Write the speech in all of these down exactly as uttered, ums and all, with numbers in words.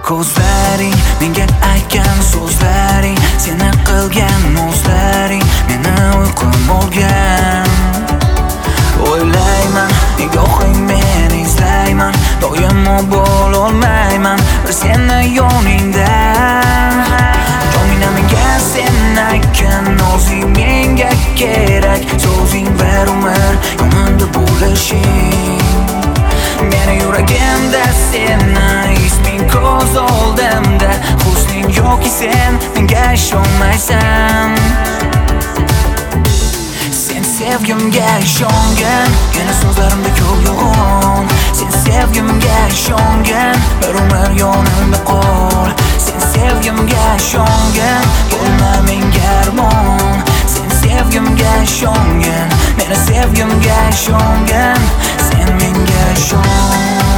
Ko'zlaring menga aytgan so'zlaring, seni qilgan nozlaring meni uyqum bo'lgan. O'ylayman, nigohing meni izlayman, doimo bo'lolmayman bir seni yoningda. Joningda menga sen aytgan nozing menga kerak, so'zing bir umr yonimda bo'lishing. Meni yuragimda seni isming ko'z oldimda, husning yoki sen menga ishonmaysan. Sen sevgimga ishongan, yana so'zlarimda ko'p yolg'on. Sen sevgimga ishongan, bir umr yonimda qol. Sen sevgimga ishongan, bo'lma menga armon. Sen sevgimga ishongan, meni sevgimga ishongan, sen menga ishon.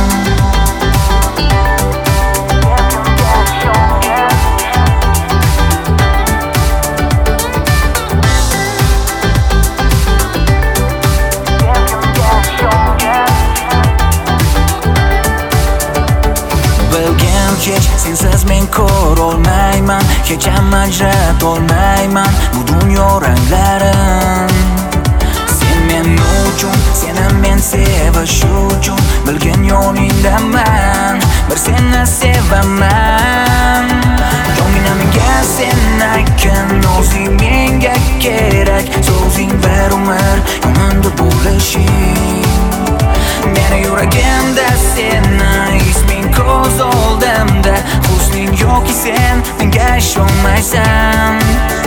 Kech sensiz men ko'rolmayman, kecham ajratolmayman bu dunyo ranglarin. Sen men uchun, seni men sevish uchun, bilgin yoningdaman, bir seni sevaman. Joningda menga sen aytgan nozing menga kerak, so'zing bir umr yonimda bo'lishing. Meni yuragimda seni isming ko'z oldimda, husning yoki sen menga ishonmaysan.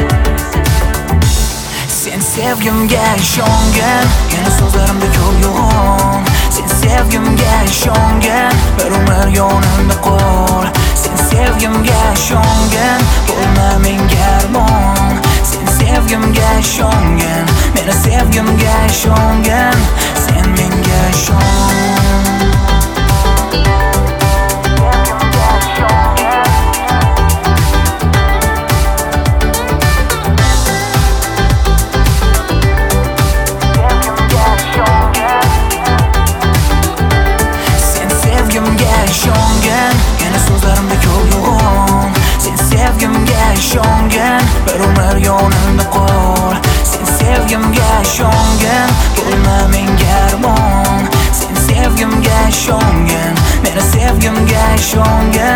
Sen sevgimga ishongan, yana so'zlarimda ko'p yolg'on. Sen sevgimga ishongan, bir umr yonimda qol. Sen sevgimga ishongan, bo'lma menga armon. Sen sevgimga ishongan, meni sevgimga ishongan, sen menga ishon. Yana so'zlarimda ko'p yolg'on. Sen sevgimga ishongan, bir umr yonimda qol. Sen sevgimga ishongan, bo'lma menga armon. Sen sevgimga ishongan, meni sevgimga ishongan.